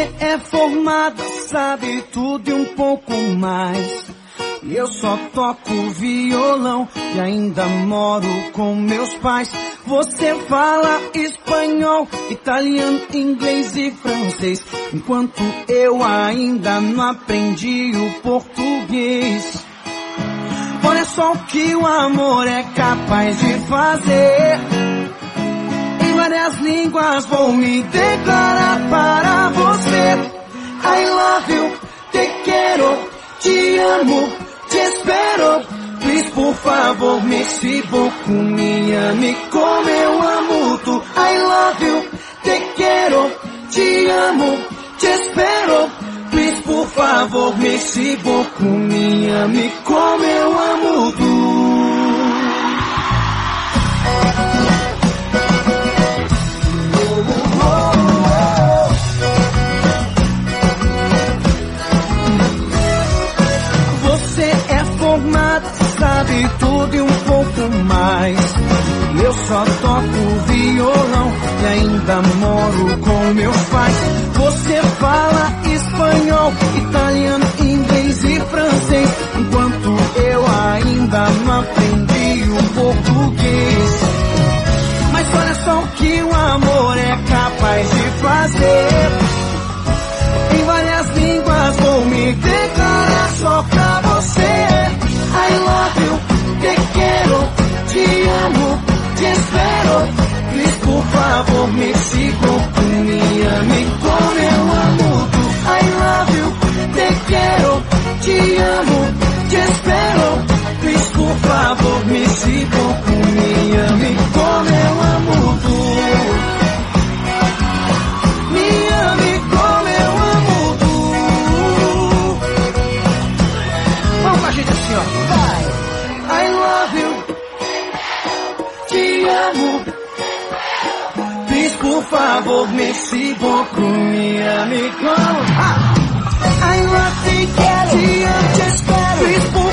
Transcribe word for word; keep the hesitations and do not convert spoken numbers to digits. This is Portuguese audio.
Você é formada, sabe tudo e um pouco mais. E eu só toco violão e ainda moro com meus pais. Você fala espanhol, italiano, inglês e francês, enquanto eu ainda não aprendi o português. Olha só o que o amor é capaz de fazer. Em várias línguas vou me declarar para você. I love you, te quero, te amo, te espero. Please, por favor, me si beaucoup, me ame como eu amo tu. I love you, te quero, te amo, te espero. Please, por favor, me si beaucoup, me ame como eu amo tu. Sabe tudo e um pouco mais. Eu só toco violão e ainda moro com meus pais. Você fala espanhol, italiano, inglês e francês, enquanto eu ainda não aprendi o português. Mas olha só o que o amor é capaz de fazer. Em várias línguas vou me declarar só pra você. I love you, te quero, te amo, te espero. Please, por favor, me siga, me ame como eu amo tu. I love you, te quero, te amo, te espero. Please, por favor, me siga, me ame como eu amo tu. Me ame como eu amo tu. Vamos com a gente assim, ó. I love you, te amo. Please, por favor, me si beaucoup, me ame como. Ah! I love you, te amo, te espero. Please, por